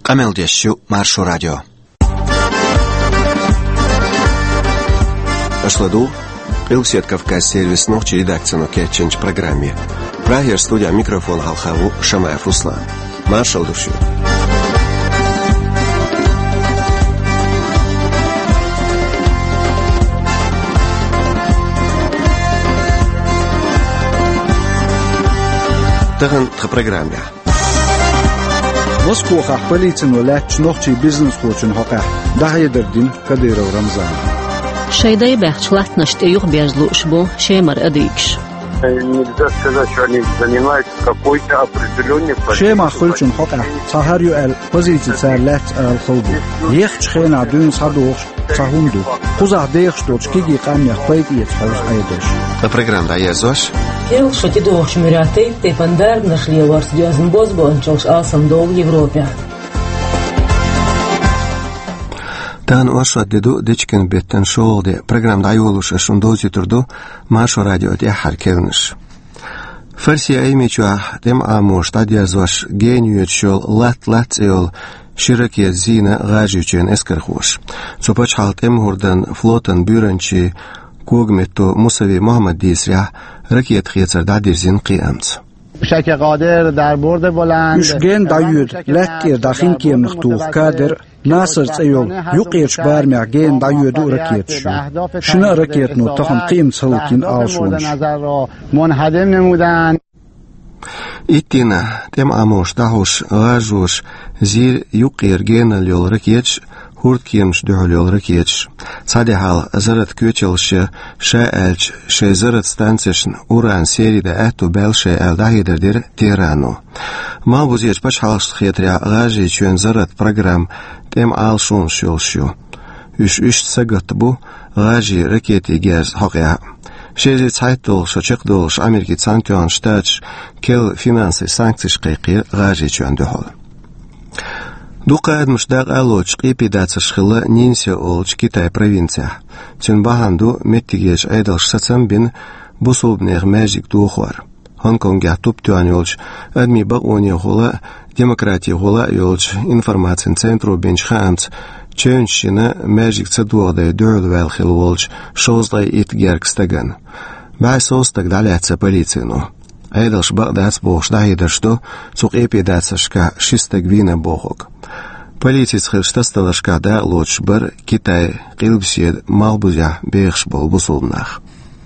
Камелдещу Маршу радио. Ашладу Илсет Кавказ сервис ночи редакцию Кетченч программе. Прагер студия микрофон Халхаву Шамаев Руслан. Маршал душу. Таган в программе. Москва полиция нулять ночи бизнес хочет хока. Да едердин Кадыров Рамзан. Шейдай бахчлат наштеюх безлушбу шемар адикш. Нельзя сказать, что они занимаются какой-то определенной позицией. Шема хульчун хока. Сахарю эл позиции царлят эл хлобу. Ехч хена дун садуш сахунду. Кузах дейх что чкиги камнях пайкиет хаус айдеш. На программе «Аязош». Ел, что ти дух шмиряты, ты пандар нашли варс дёзн бозбон, чолш алсам дол в Европе. Тан варшат деду дечкен беттен шоолде программда айолуш шундози турду Маршу радио дяхар кевниш. Фарсия эймичуа дем амош тадязош гениют шол лат эол широкие зина гажичен эскерхош. Цопач халт эмхурдан флотан бюренчи كوغمتو موسوی محمد دیسریا رکیت خیتر دادیرزین قیامت. شک قادر در برد بلند. مشگن دایود لکر داخل کیم نختوخ کادر ناصر سیول یقیش برمی گن دایودو رکیت شو. شنا رکیت نو تخم قیم سلکین آشونش. منهدم نمودن. ایتینا تم آموش دهوش غاجوش زیر یقیر گن لیول رکیتش. هورد کیمش دهلیول رکیتش. صدی حال زرت کوچلش شاعلش شزرت ستانسشن اوران سری ده اتو بال شاعل دهی در تیرانو. ما بوزیش پش حالش خیتریا غاجی چون زرت پروگرام تم آلشون شو. اش سگت بو غاجی رکیتی گز حقیقت. شیزی سایتولش چقدرش آمریکی سانکیان شتاش کل فینانسی سانکتیش قیقی غاجی چون دهل. دو قاعد مشتاق آلوش قیپی داتش خلا نینسی اولش کیتای پروینسیا. چون باهندو متیگیش ایدالش ساتم بین بوسوب نیر ماجیک دو خوار. هنگکنگی توپ توانیولش ادمی باقونی خولا دموکراتی خولا یولش اینفورماسیون سنترو بینش خامت چونشینه ماجیک صدوق دای دورد ویل خیلولش شوزدای ایت گرگستگن. بعثوس تقدالات پلیسینو. ایدالش باقداس بوش دایی درشتو سوق ایپی داتش که شیستگ وینه بوخوک. Полиция христосталашка да лоч бар Китай қилбсед малбузя бехш бол бусулнах.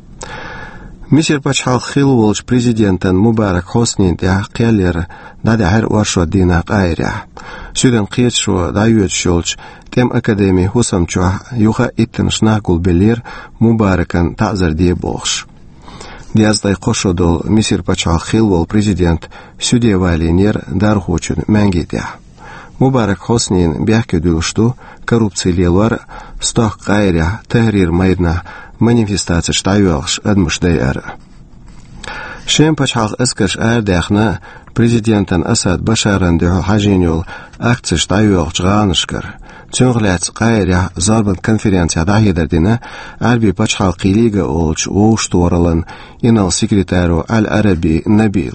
Мисер пачхал хилволч президентан Мубарак Хоснин да қиялер да хар варшо дина қайря. Сюден қиетшо да юетшолч тем академии хусамчо юха иттен шнакул белер Мубаракан тазар ди бохш. Диаздай қошодол мисер пачхал хилвол президент сюде валинер дархочун мәнгетя. Мубарак Хоснин бяхкедулшту коррупциялар стах қайря тахрир майдна манифестация штайвалш адмушдайар. Шем пачхал эскаш ардахна президентан Асад Башаран де хажинюл акция штайвалш ганышкар. Цюнглац қайря зарбан конференция дахидардина арби пачхал қилига олч оштуаралан инал секретару Аль-Араби Набил.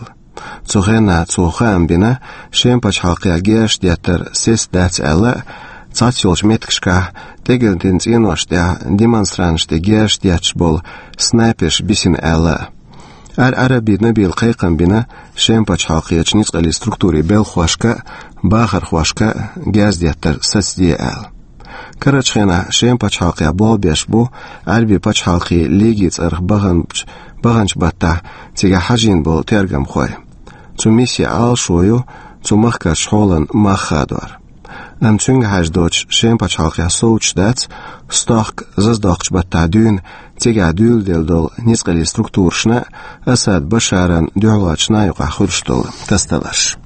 Цухам бина шем пачхалқия геш диатер сес дац алла цатилж меткшка тегендинс иношдя демонстранште геш диач бол снайперш бисин алла. Аль-Араби Набил қайқам бина шем пачхалқия чницқали структури бел хуашка бахар хуашка гез диатер сасди ал. Карачхена шем пачхалқия бол беш бу арби пачхалқи лигиц арх баганч бата тига хажин бол тергам хой. Zu missie alshoyu zu machka scholen machadwar. Am zung hajdoch shempachalqia souchdats stoch zazdokch batadun tiga dul deldol nisqali strukturshna Asad Basharan duwachna yuqa khurstol tastalash.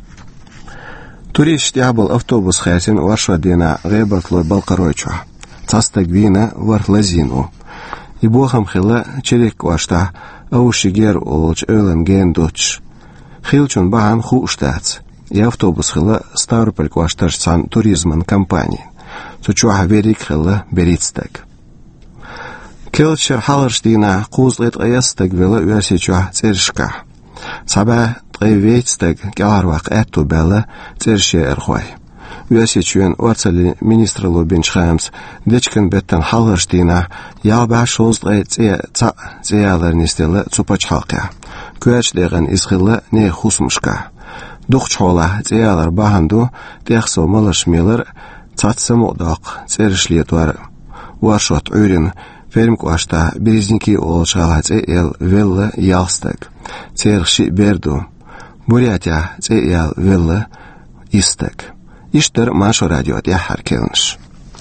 Turist yabul avtobus khasin warshadina ghebatlo balqaroycha. Tastagvina warlazinu. Iboham khila chelik washta au shiger olch ölen gendoch. Хилчун бахан хуштац. И автобус хила Ставрополь кваштарсан туризман компании. Цучуха верик хила беритстак. Келчер халарштина кузлет аястак вела уясичуа цершка. Саба тайветстак галарвак эту бела церше эрхой. Üyesiçüyen ortsali ministrlu binç xams, deçkin betten halgırştina, ya başozgı ziyalarını isteli çupaç halka. Küeçleğen izgılı ne husmuşka. Duqçola ziyalar bahandu, dexso malışmiyler, çatsım odaq, zerişliyetuar. Varşot öğren, Fermkvaşta birizinki olşağac el velle yalstak. Cerxi berdu. Buryatya el velle istak. İştir Maşo Radyo diye herkelmiş.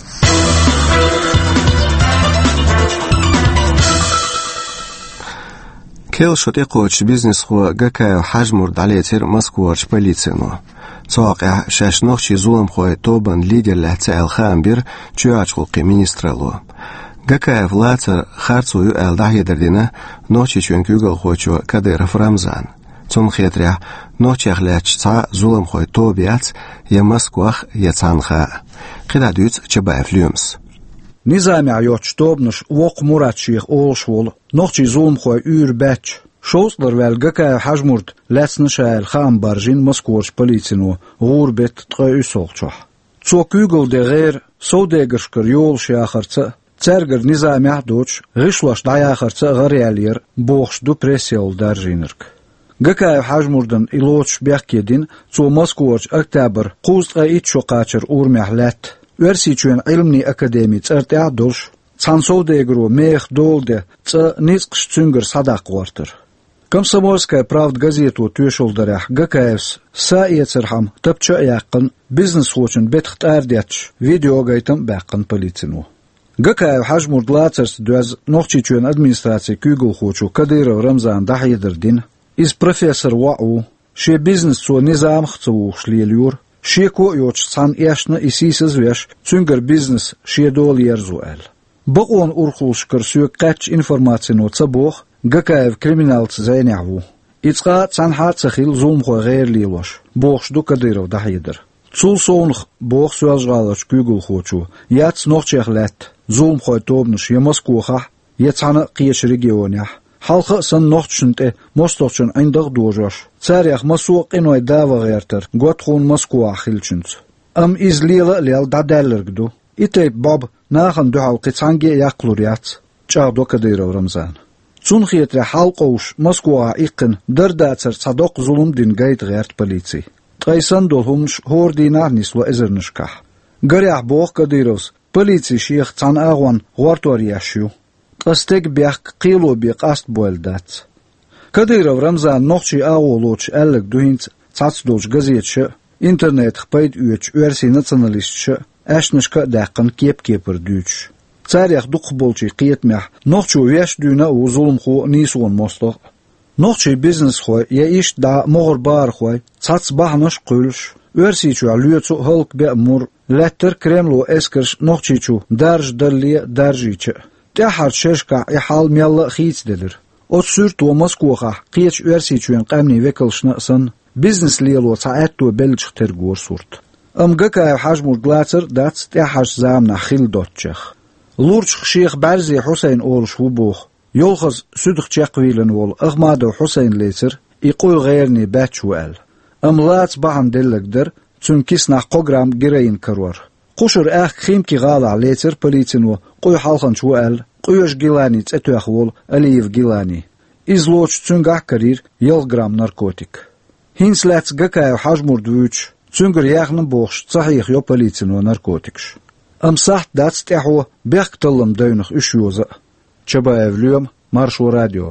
Kel şote qoç biznes xo gaka hajmur daleter Moskvorch politsiyonu. Soqa şaşnoqchi zulm xoy toban liderler tsal xambir çuaçqi ministralu. Gakaev Lacer Харцую Элдахедердина ночи чөнкүгөл хочо Кадыров Рамзан. Цун хетря ночах лячца зулым хой тобиац я Москвах я цанха. Кидадуц Чабаев Люмс. Nizami ayot tobnuş wok muratçıyıq olşwol. Noqçi zulm xoy ürbäç. Şoslar vel Gakaev hajmurd letsnişal xam barjin Moskvorch politsiyonu gurbet tqöy solçoh. Çokügül de ger sodegirşkir yol şaxırça Цергер низамях доч, гышлаш даяхарца гарялер, бохшду прессиол даржинырк. Гакаев хажмурдан илоч бяхкедин, цо Москворч октябрь, қузға итшо қачыр урмях ләт. Версичуен илмни академи цертя долш, цансовдегру мех долде, ца низқш цюнгер садақ вартыр. Комсомольская правд газету тюшолдарях Гакаевс саецерхам тапча яқын, бизнес хочын бетхт ардяч, видеогайтам бәқын полицину. Gakaev hajmurd Lacer's duaz noqchichuen administratsiya kügül xochu Kadyrov Ramzan Dahyderdin iz professor wa'u she business so nizam xtsu xlielyur she ko yoch san yashna isisiz vesh tsünger business she dol yerzuel Boqon urxulshkir suyuk qach informatsiyonu tsabox Gakaev kriminalts zaynavu Itzqa tsanha tsakhil zum xo ghayrlilosh boxdu Kadyrov Dahydер Цул сонх бог сөзгалаш kügül xochu yats noqchehlat Zulm xoy tobnuş ya Moskvaha ya tsana qiyeş regionyah. Halqa san noqchunte mostoqchun ayndaq dojosh. Tsariyah masuq inoy dava gherter. Gotkhun Moskva xilchunts. Am izlila lel dadallergdu. Itay bab naxan duhal qitsange yaqluriyats. Çağdo Kadyrov Ramzan. Tsunxiyetre halqosh Moskva iqin dardatser sadoq zulm din gayt gert politsiy. Tqaysan dolhumsh hordinar nislo ezernishkah. Garyah boq Kadyrovs Politsiya sheikh tsan agwan gwartor yashu. Qastek biaq qilo bi qast boldats. Kadyrov Ramzan noqchi agoloch ellik duhints tsatsdolch gazetshi internet xpayd üech üersi nationalistshi ashnishka daqin kep-kepir düch. Tsariyaq duqbolchi qiyetmah noqchu yash düna u zulm xo nison mostoq. Noqchi business xo ya ish da moğur bar xo tsats bahnash qulsh. Üersi chu alyotsu halk be mur Letter Kremlo eskers noqchichu darj dalliya darjichi. Tahar sheshka ihal mialla khitsdelir. Ot sürtu Moskvaha qiech üersichuen qamni vekelshna san business lelo saatto belch tergor surt. Am Gakaev hajmur Glacer dats tahash zamna khildotchach. Lurch Sheikh Barzi Hussein ol shubokh. Yolkhaz sudq chaqwilen wol Ahmad Hussein Lecer iqoy ghayrni batchwal. Am lats bahan dellegder Tsunkisna program gireyin karwar. Qushur khimki gala leter politsinu qoy halqan chual qoysh gilani tsetuakhwol Aliyev gilani. Izloch tsungah karir yilgram narkotik. Hinslats Gakaev hajmur duch tsunger yaghn boxsh tsahih yo politsinu narkotiksh. Am saht dats tahu berqtallum deunig ushuza. Чабаев Люм, Маршу радио.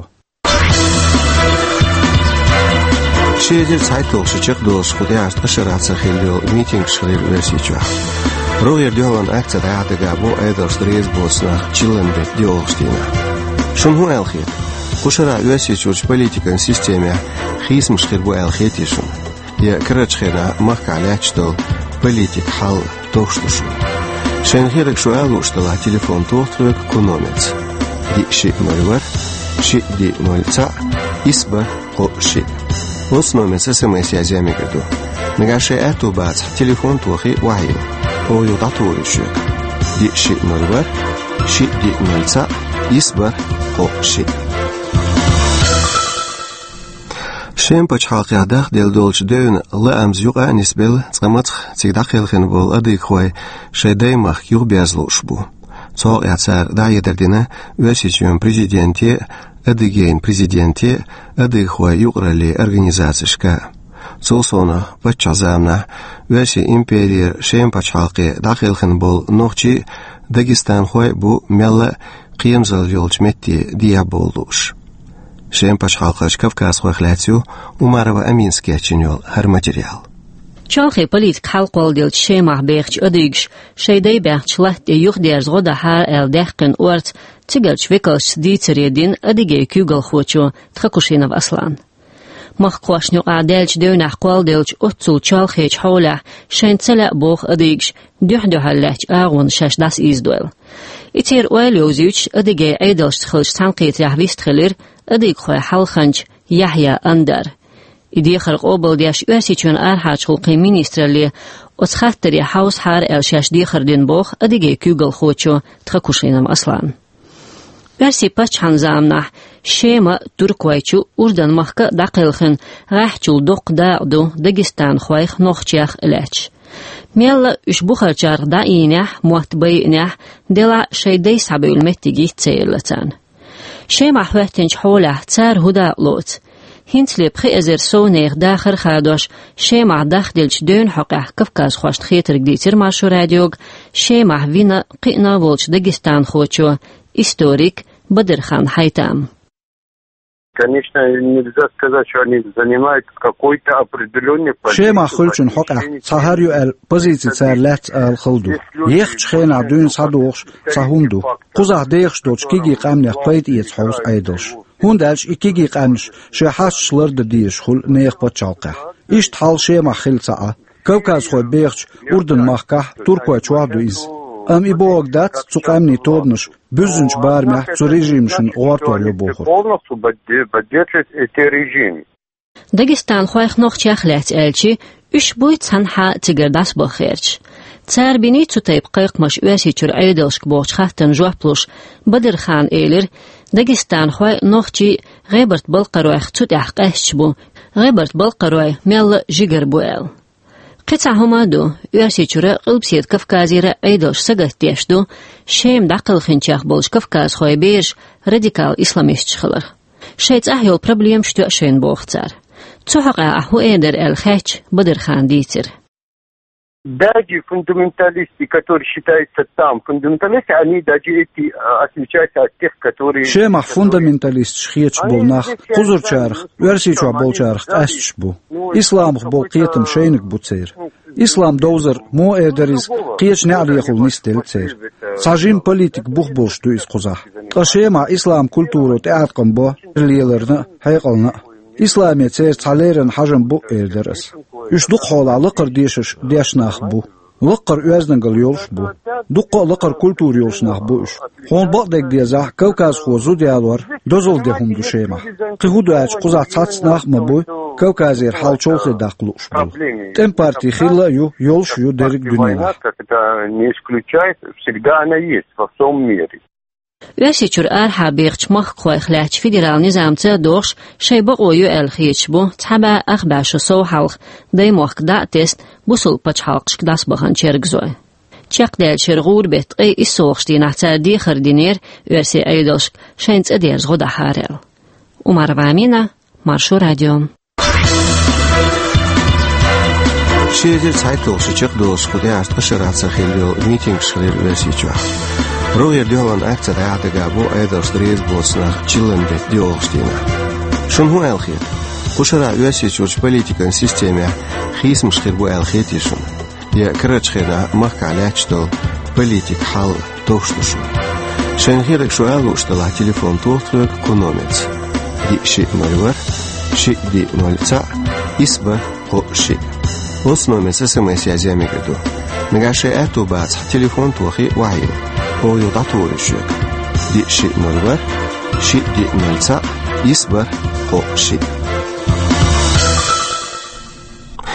Шедер сайтлог шичек долш худяст ашараца хилдел митинг шрир версича. Роер дёлан акция даятага бо эдерс дрез боснах чилленбет диолштина. Шунху элхит. Хушара версичуч политикан системе хисм шхир бо элхитишун. Я крачхена махкалячтол политик хал тохштушу. Шенхирек шуэлу штала телефон тохтвек куномец. Ди ши нольвар, ши ди нольца, isba qo ши. Нос номер СМС язями гду. Нагаше эту бац телефон тухи вахи. О юдатури шук. Ди ши нольвар, ши ди нольца, isba qo ши. شين بچحاق يادخ ديل دولش دون لا أمز يقع نسبل تقمتخ تقدخل خنبول أديك خوي شيداي مخ يغ بيازلوش بو صاق يعتسار دعية دردنا واسيجيون بريزيدنتي أديجين بريزيدنتي أديك خوي يقرأ لي أرغنيزاتشكا صوصونا بچعزامنا واسي إمبيرير شين بچحاقي داخل خنبول نوخشي داغستان خوي بو ميلا قيمزل يولش متي ديابولوش شين بچحاقش كافكاس خوي خلاتيو وماروا أمينسكي أتشنيول هر ماتريال چاخي بوليتك حلقول ديل شيمح بيخش أديكش شيداي بيخش لحت يخديرز غدا هار ال دهقن أورت تيجلش ويكلش ديتريدين أديجي كيوغل خوچو تخكوشينов أصلان مخقوشنو عدالش دونح قول ديلش أتسول چالخيش حوله شين تسلق بوخ أديكش دوحدوحلش آغون شاش داس إيزدويل إتير ويليوزيوش أديجي عيدلش تخلش تنقيت يحويست خلير أديك خوي حلخنج يحيى أندر إدي خرق أوبل دياش أسيچون أرحاج خلقي مينيسترالي أتخاتري حوس حار الشاش دي خردين بوخ أديجي كيوغل خوچو تخكوشينم أصلان برسي بچحن زامنح شيما تركويچو أردن مخك داقلخن راحچول دوق داعدو داغستان خويخ نوخچيخ إلاچ ميلا إش بخرچار داينح مواتبينح دلا شيداي سابيول متيجي تسيلتان شيما حواتنج حوله تار هدا لوت هنتلي بخي أزر سونيغ داخر خادوش شيما داخدلش دون حقه كفكاز خوشت خيتر جديتر ماشو راديوغ شيما وينا قينا ولش داغستان خوچو историк Бадырхан Хайтам. Конечно, нельзя сказать, что они занимают какой-то определенный позицию. شيما خلچن حقه صهاريو ال позиции царлات ال خلدو يخش خينا دون صدوخش صهوندو قزح ديخش دوش كيجي قامنخ قيد يتحوس ايدلش هوندالش كيجي قامنش شحاش شلرد ديش خل نيخ بچالقه إشت حال شيما خلصا كوكاز خو بيخش أردن مخكح تركوا چوادو إز أم إبوغ دات تقامني تورنش بزنش بارمح تو ريجيمشن غورتور يبوخر داغستان خويخ نوخ چاخلات الچي إش بويت سنحا تيگرداس بخيرچ تسار بيني تو تيب قيق مش واسي چور ايدلشك بوخ خاتن جوابلوش بدرخان ايلر داغستان خوي نوخچي غيبرت بلقرويخ تو تحقيش بو غيبرت بلقروي ميل جيگر بوال قطع همادو واسي چورا قلبسيت كفكازيرا ايدلش سگت ديشدو شيم داقل خنچاخ بولش كفكاز خوي بيش راديكال اسلاميست خلر شيت احيول проблем شتو اشين بوختار تحقق احو ايدر الخاч بدرخان ديتر Даже фундаменталисты, которые считаются там фундаменталисты, они даже эти отличаются от тех, которые... شيمح فوندامنتاليست شخيتش بولناخ قزر چارخ ورسيچوا بول چارخ اسچ بو اسلامخ بول قيتم شينك بوتسير اسلام دوزر مو ادريز قيش نعليخل نستل تسير ساجين بوليتيك بوخ بولشتو اس قزاح قشيما اسلام كولتورو تاعتقم بو ليلرنا هيقلنا اسلامي تسير تاليرن حجم بو ادرس يشدق حول لقر ديشش ديشناخ بو لقر يوزنقل يولش بو دق لقر كولتور يولشناخ بوش هون بقدك ديزاح كوكاز خوزو ديالور دوزل ديهم دو شيما قهودو اج قزا تاتسناخ مبو كوكازير حال چولخي داقلوش بو تم партии خيلا يو يولش يو ديرك دنيا не исключает, всегда она есть во всем мире. واسيچور ارحا بيغچ مخ خويخ لاچ فيدرال نظام تدوش شي بقويو الخيچ بو تحبا اخباش سو حلق داي مخ دا تيست بوسل پچ حلقش داس بخان چرگزوي چق دل چرغور بت اي اسوخشتي نحتر دي خردينير واسي ايدوش شينص اديرز غدا حارل عمر وامينا مارشو راديو شيدر سايتل شيق دوس خدي است قشرات سخيلو ميتينغ شخير واسيچوا روير ديولان أكتر عادة قابو أيضا دريز بوصنا تشيلن بيت ديولشتينا شون هو الخير قشرة يواسي جورج بوليتيكان سيستيمي خيس مشخير بو الخيتي شون يا كرج خيرنا مخك علاج دول بوليتيك حال توشتشون شين خيرك سؤال وشتلا تليفون توترك كونوميت دي شيء نولور شيء دي نولتا إسبا هو شيء وصنومي سسمي سيازيامي قدو نقاشي أتو بات تليفون توخي وعيو أو يضعطور الشيء دي شيء نولور شيء دي نولتا إسبا هو شيء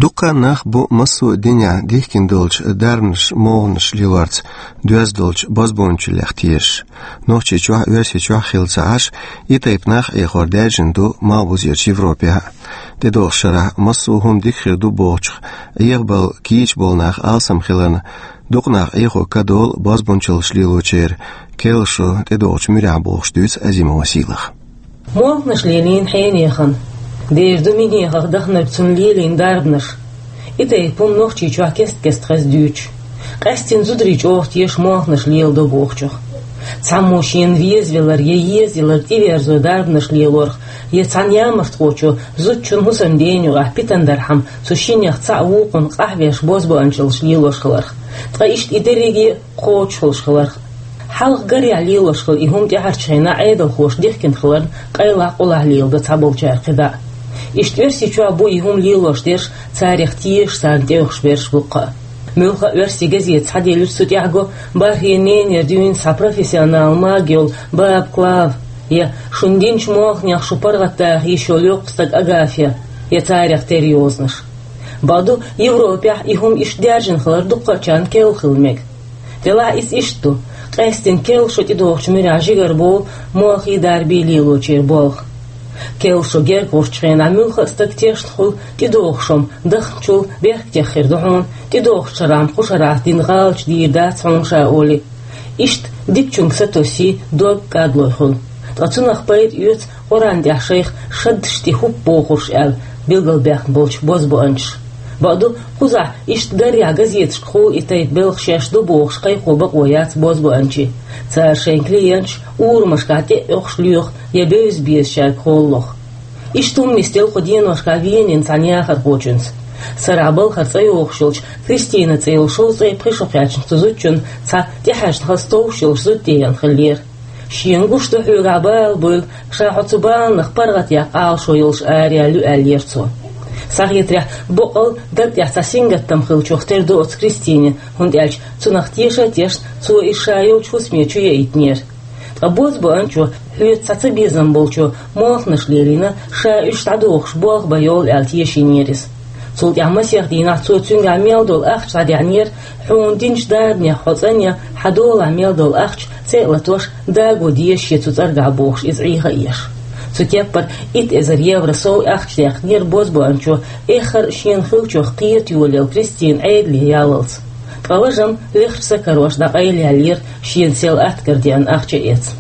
Duqa nach bu masu dinya dihkin dolch darnish moğnish liwarts düz dolch bozbonchu lehtiyesh. Nohchi chua versi chua khilsaash itayp nach ekhordajin du mabuz Европе. Te dokhshara masu hum dikhir du boch yegbal kich bolnach alsam khilan duqnach ekho kadol bozbonchul shlilocher kelsho te doch miraboch düz azim wasilach. Moğnish lelin haynehan Deerdu mini gagdachner tsun lilin darbnish. Itay pum nochchi chua kest khas duch. Qastin zudrich ocht yesh moğnish lil do bochchuch. Tsamoshin viezvelar yezilar tiverzo darbnish lilorch. Ye tsanyamart qochu zutchun husan denyu ahpitandarham sushinyach tsawuqun qahvesh bozbo anchilsh liloshkhalarch. Tqa isht iderigi qochulshkhalarch. Halq gari liloshkhal ihum tiharchayna aydal khosh dihkin khlar qayla qolah lil da tsabolchar qida. Иштверси чуа бу игум лилоштеш царих тиеш сантех шверш бука. Мюха верси газет саделюс сутяго бархиненер дюин са профессионал магиол баб клав. Я шундинч мохнях шупаргатах еще лёгстак агафия. Я царих терьёзнаш. Баду Европе игум иштдержин хлар дукка чан кел хилмек. Тела ис ишту. Қастин кел шоти дохч миражигар бол мохи дарби лилочер болх. Келшо геркорчхен амюха стактешхул тидохшом дахчул берхтехердон тидохчарам хушарах дингалч дирда цонша оли ишт дикчунг сатоси дог кадлохул тацунах пайт юц орандя шейх шадшти хуп бохуш ал билгалбях болч бозбонч баду куза ишт дарья газет шхул итайт белхшеш до бохш кайхоба ояц бозбончи царшен клиентш урмашкате охшлюх ебеус биесшак холлох иштум мистел ходиеношка венин саняхар хочунс сарабал харцай охшулч Кристина цейлшул цей пришофячн тузучун ца тихаш хастовшул зутеян хлер Шиенгушто хюгабал был шахоцубан нахпаргат яқал шойлш ариалю альерцо Сагитря боқал дат ясасингаттам хылчохтер до от Кристине хунд ялч цунахтеша теш цу ишайо чусмечу яитнер Абозбо анчо хюет цацабизм болчо мохнаш лерина ша иштадохш бог байол алтиешинерис Цулт ямасях дина цу цунга мелдол ахч садянер хундинч дарня хоцаня хадол мелдол ахч целатош даго диеш цуцарга бохш из игаеш Цукеппар ит эзер евро соу ахчлях нер бозбо анчо эхар шен хылчох қиет юлел Кристин айдли ялалц. Калажам лехса корош да айлялир шен сел аткардиан ахча эц.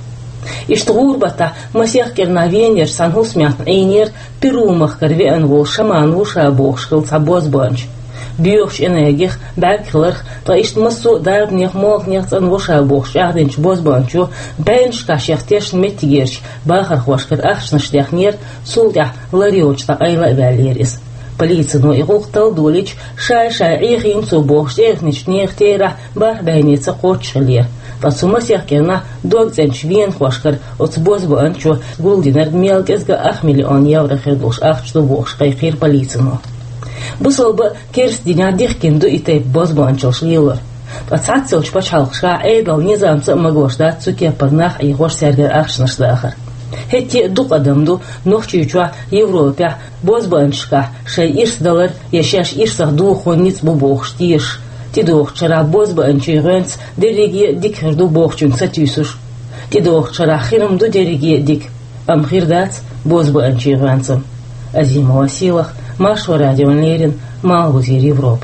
Иштгурбата масех кернавенер санхус мят айнер пирумах карвен вол шаман уша бохшкыл цабозбо анч. Бьёхш энегих бакхларх та ишт массу дарбнех мохнех цан воша бохш ахденч бозбанчу бенш кашехтеш метигерч бахар хвашкар ахшнаштехнер сулдях лариочта айла валерис полиция но игуктал долич шай ихим цу бохш технич нехтера бах байница хочлер Пасумасях керна догзенч вен хвашкар от бозбанчу гулдинер мелкезга ах миллион евро хердуш ахчту бохш кайхир полиция но Бусолба керс диня дихкин ду итей бозбанчылш лилор. Пацацылч пачалхша эйдал низамца магошда цуке парнах и гош сергер ахшнаштахар. Хетти дук адамду нохчичуа Европе бозбанчка шей ирсдалар яшаш ирсах ду хонниц бубохштиш. Тидохчара бозбанчи гönц дереги дикхерду бохчун сатюсуш. Тидохчара хирамду дереги дик. Амхирдац бозбанчи гönцам. Азимова силах Машу радио Лерин, Малбузир Европа.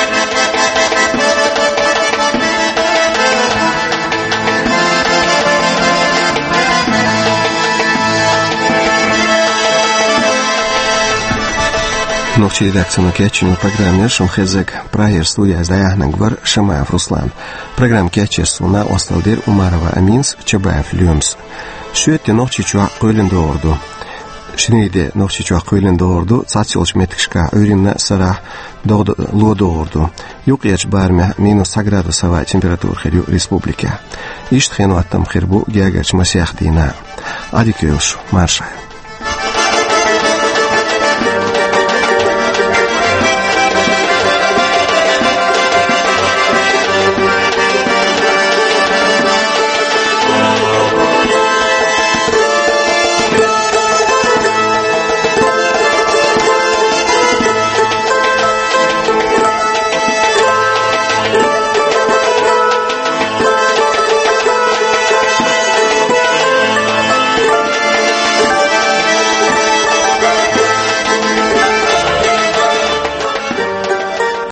Ночи редакцию Кетчину программе Шумхезек Прагер студия Заяхна Гвар Шамаев Руслан. Программ Кетчерсу на Осталдер Умарова Аминс Чабаев Люмс. Шуетте ночи чуа Көлінді орду. Шинейде ночи чуа Көлінді орду. Цацилч меткшка Уринна Сара Лоду орду. Юқияч барме -1 градусова температура херю республике. Ишт хену аттам хербу геагач масях дина. Адикюш маршай.